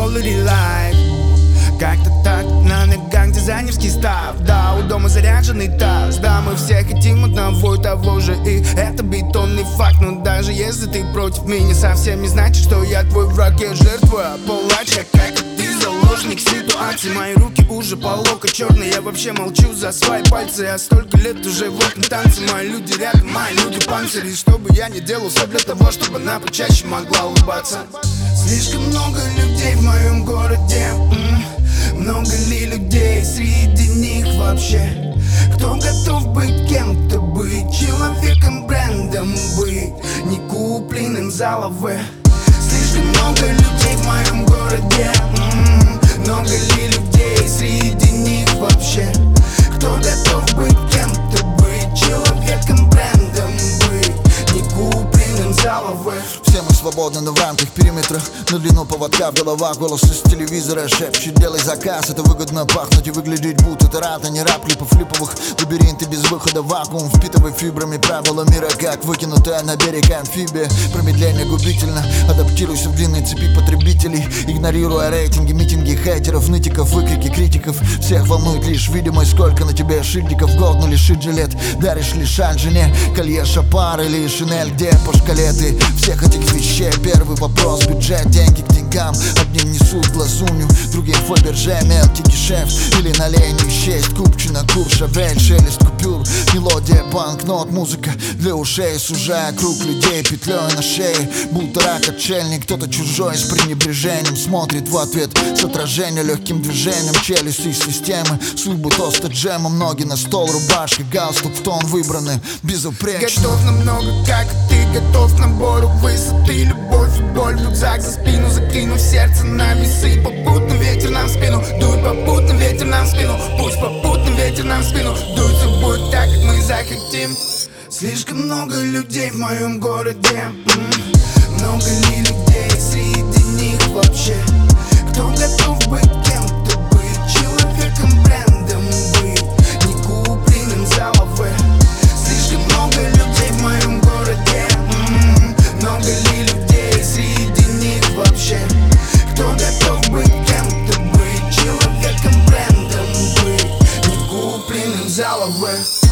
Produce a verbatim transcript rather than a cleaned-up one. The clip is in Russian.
quality life. Как-то так, на ногах дизайнерский став. Да, у дома заряженный таз. Да, мы все хотим одного и того же, и это бетонный факт. Но даже если ты против меня, совсем не значит, что я твой враг. Я жертва палача, как и ты, заложник ситуации. Мои руки уже по локоть черные. Я вообще молчу за свои пальцы. Я столько лет уже в этом танце. Мои люди рядом, мои люди панцири. Что бы я ни делал, все для того, чтобы она почаще могла улыбаться. Слишком много людей в моем городе. м-м. Много ли людей среди них вообще? Кто готов быть кем-то, быть человеком, брендом, быть не купленным за лавэ? Слишком много людей в моем городе. м-м. Много ли людей среди них вообще? Кто готов быть кем-то, быть человеком, брендом, быть не купленным за лавэ? Все мы свободны, но в рамках периметра. На длину поводка в головах, голос из телевизора шепчет: делай заказ, это выгодно пахнуть и выглядеть будто ты рад, а не раб клипов флиповых. Лабиринты без выхода, вакуум, впитывай фибрами правила мира, как выкинутая на берег амфибия. Промедление губительно, адаптируйся в длинной цепи потребителей, игнорируя рейтинги, митинги хейтеров, нытиков, выкрики критиков. Всех волнует лишь видимость, сколько на тебе шильдиков. Годно лишить жилет, даришь ли шаль жене, колье Шапар или Шинель, где по шкале ты всех этих вещей? Первый вопрос: бюджет, деньги к деньгам. Одним несут глазунью, другим Фаберже, мелкий гешефт или налей не счесть. Купчина, Куршавель, шелест купюр, мелодия, банкнот, музыка для ушей, сужая круг людей петлей на шее. Будто рак отшельник, кто-то чужой с пренебрежением смотрит в ответ с отражения легким движением челюсти системы. Судьбу тоста джемом, ноги на стол, рубашка, галстук в тон выбраны безупречно. Готов на много, как и ты, готов к набору высоты. Любовь и боль в рюкзак за спину, закинув сердце на весы. Попутно ветер нам в спину, дует попутно ветер нам в спину. Пусть попутно ветер нам в спину дует, все будет так, как мы захотим. Слишком много людей в моем городе. м-м. Много ли людей среди них вообще? Кто готов быть кем-то, быть человеком, брендом, быть не купленным за лавэ? Слишком много людей в моем городе. м-м. Много ли людей среди них вообще? Кто готов быть кем-то, быть человеком, брендом, быть не купленным за лавэ?